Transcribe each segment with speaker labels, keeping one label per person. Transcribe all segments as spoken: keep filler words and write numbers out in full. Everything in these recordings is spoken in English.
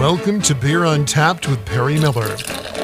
Speaker 1: Welcome to Beer Untapped with Perry Miller.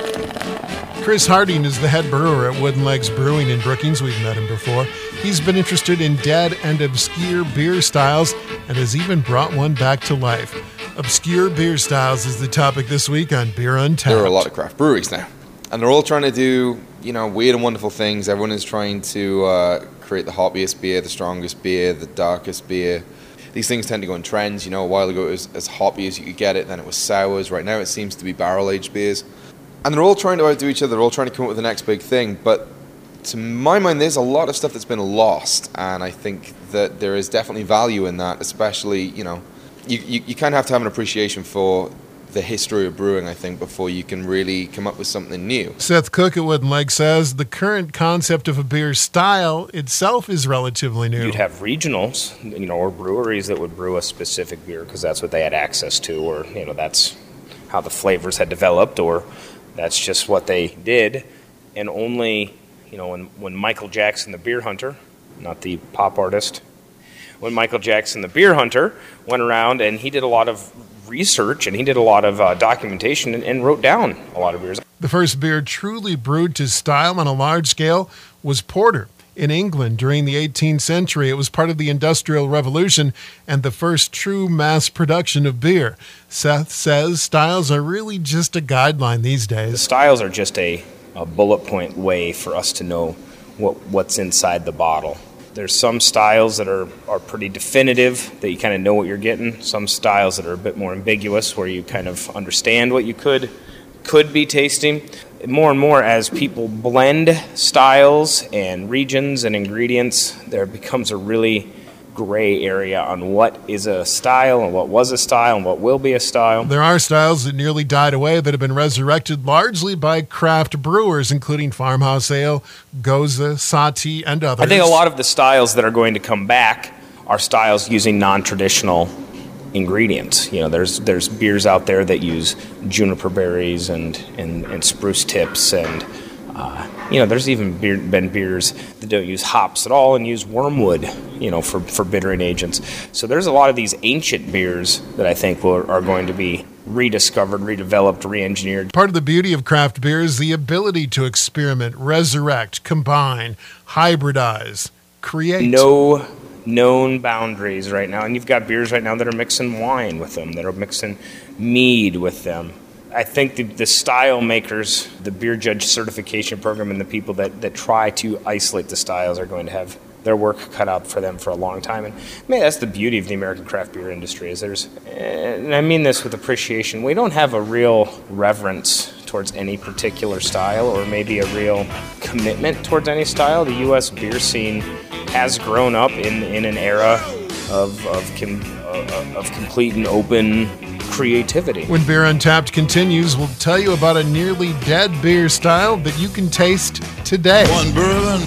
Speaker 1: Chris Harding is the head brewer at Wooden Legs Brewing in Brookings. We've met him before. He's been interested in dead and obscure beer styles and has even brought one back to life. Obscure beer styles is the topic this week on Beer Untapped.
Speaker 2: There are a lot of craft breweries now, and they're all trying to do, you know, weird and wonderful things. Everyone is trying to uh, create the hoppiest beer, the strongest beer, the darkest beer. These things tend to go in trends. You know, a while ago it was as hoppy as you could get it, then it was sours. Right now it seems to be barrel-aged beers. And they're all trying to outdo each other. They're all trying to come up with the next big thing. But to my mind, there's a lot of stuff that's been lost. And I think that there is definitely value in that, especially, you know, you, you, you kind of have to have an appreciation for the history of brewing, I think, before you can really come up with something new.
Speaker 1: Seth Cook at Wooden Leg says the current concept of a beer style itself is relatively new.
Speaker 3: You'd have regionals, you know, or breweries that would brew a specific beer because that's what they had access to, or, you know, that's how the flavors had developed, or that's just what they did. And only, you know, when, when Michael Jackson, the beer hunter, not the pop artist, when Michael Jackson, the beer hunter, went around and he did a lot of research and he did a lot of uh, documentation and, and wrote down a lot of beers.
Speaker 1: The first beer truly brewed to style on a large scale was porter. In England during the eighteenth century, it was part of the Industrial Revolution and the first true mass production of beer. Seth says styles are really just a guideline these days.
Speaker 3: The styles are just a, a bullet point way for us to know what what's inside the bottle. There's some styles that are, are pretty definitive, that you kind of know what you're getting. Some styles that are a bit more ambiguous, where you kind of understand what you could could be tasting. More and more, as people blend styles and regions and ingredients, there becomes a really gray area on what is a style and what was a style and what will be a style.
Speaker 1: There are styles that nearly died away that have been resurrected largely by craft brewers, including Farmhouse Ale, Goza, Sati, and others.
Speaker 3: I think a lot of the styles that are going to come back are styles using non-traditional ingredients. You know, there's there's beers out there that use juniper berries and, and, and spruce tips, and uh, you know, there's even beer, been beers that don't use hops at all and use wormwood, you know, for, for bittering agents. So there's a lot of these ancient beers that I think will, are going to be rediscovered, redeveloped, re-engineered.
Speaker 1: Part of the beauty of craft beer is the ability to experiment, resurrect, combine, hybridize, create.
Speaker 3: No known boundaries right now, and you've got beers right now that are mixing wine with them, that are mixing mead with them. I think the, the style makers, the beer judge certification program, and the people that, that try to isolate the styles are going to have their work cut out for them for a long time. And man, that's the beauty of the American craft beer industry, is there's, and I mean this with appreciation, we don't have a real reverence towards any particular style, or maybe a real commitment towards any style. The U S beer scene has grown up in, in an era of of, com, uh, of complete and open creativity.
Speaker 1: When Beer Untapped continues, we'll tell you about a nearly dead beer style that you can taste today.
Speaker 4: One bourbon,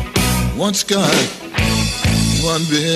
Speaker 4: one Scott, one beer.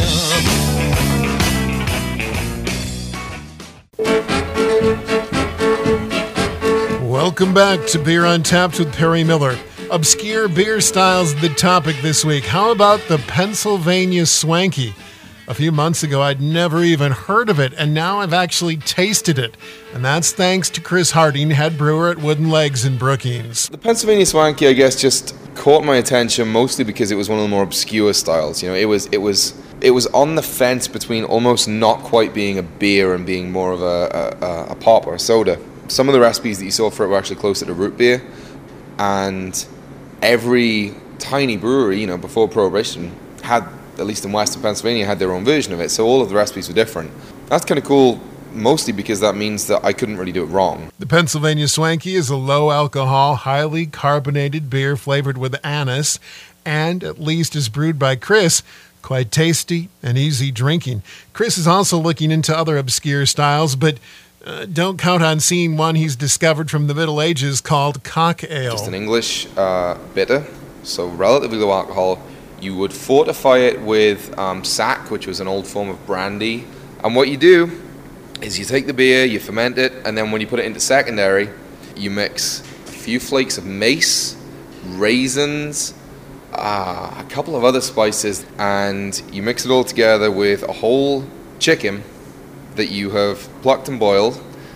Speaker 1: Welcome back to Beer Untapped with Perry Miller. Obscure beer styles the topic this week. How about the Pennsylvania Swanky? A few months ago, I'd never even heard of it, and now I've actually tasted it. And that's thanks to Chris Harding, head brewer at Wooden Legs in Brookings.
Speaker 2: The Pennsylvania Swanky, I guess, just caught my attention mostly because it was one of the more obscure styles. You know, it was it was it was on the fence between almost not quite being a beer and being more of a, a, a pop or a soda. Some of the recipes that you saw for it were actually closer to root beer, and every tiny brewery, you know, before Prohibition, had, at least in Western Pennsylvania, had their own version of it. So all of the recipes were different. That's kind of cool, mostly because that means that I couldn't really do it wrong.
Speaker 1: The Pennsylvania Swanky is a low-alcohol, highly carbonated beer flavored with anise, and, at least as brewed by Chris, quite tasty and easy drinking. Chris is also looking into other obscure styles, but Uh, don't count on seeing one he's discovered from the Middle Ages called cock ale.
Speaker 2: Just an English uh, bitter, so relatively low alcohol. You would fortify it with um, sack, which was an old form of brandy. And what you do is you take the beer, you ferment it, and then when you put it into secondary, you mix a few flakes of mace, raisins, uh, a couple of other spices, and you mix it all together with a whole chicken that you have plucked and boiled,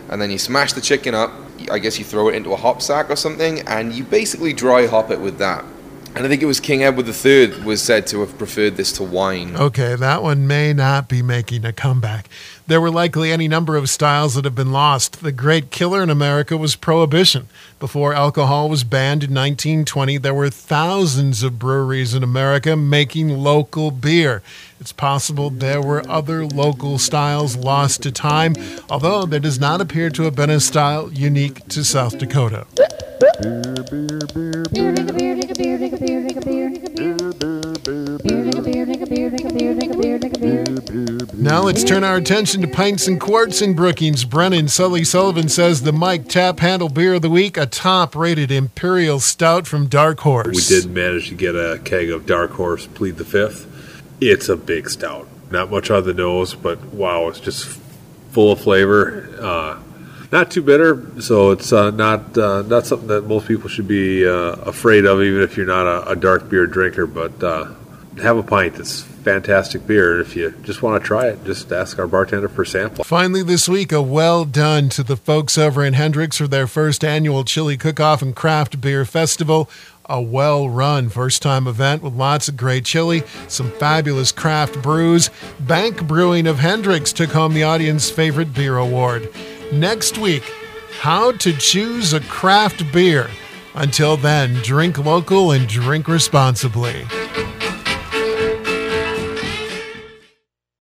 Speaker 2: and then you smash the chicken up. I guess you throw it into a hop sack or something, and you basically dry hop it with that. And I think it was King Edward the Third was said to have preferred this to wine.
Speaker 1: Okay, that one may not be making a comeback. There were likely any number of styles that have been lost. The great killer in America was Prohibition. Before alcohol was banned in nineteen twenty, there were thousands of breweries in America making local beer. It's possible there were other local styles lost to time, although there does not appear to have been a style unique to South Dakota. Now let's turn our attention to pints and quarts in Brookings. Brennan Sully Sullivan says the Mike Tap Handle Beer of the Week, a top-rated Imperial Stout from Dark Horse.
Speaker 5: We did manage to get a keg of Dark Horse Plead the Fifth. It's a big stout. Not much on the nose, but wow, it's just full of flavor. Uh, not too bitter, so it's uh, not uh, not something that most people should be uh, afraid of, even if you're not a, a dark beer drinker. But uh, have a pint. It's fantastic beer. If you just want to try it, just ask our bartender for a sample.
Speaker 1: Finally this week, a well done to the folks over in Hendricks for their first annual Chili Cook-Off and Craft Beer Festival. A well-run first-time event with lots of great chili, some fabulous craft brews. Bank Brewing of Hendricks took home the audience favorite beer award. Next week, how to choose a craft beer. Until then, drink local and drink responsibly.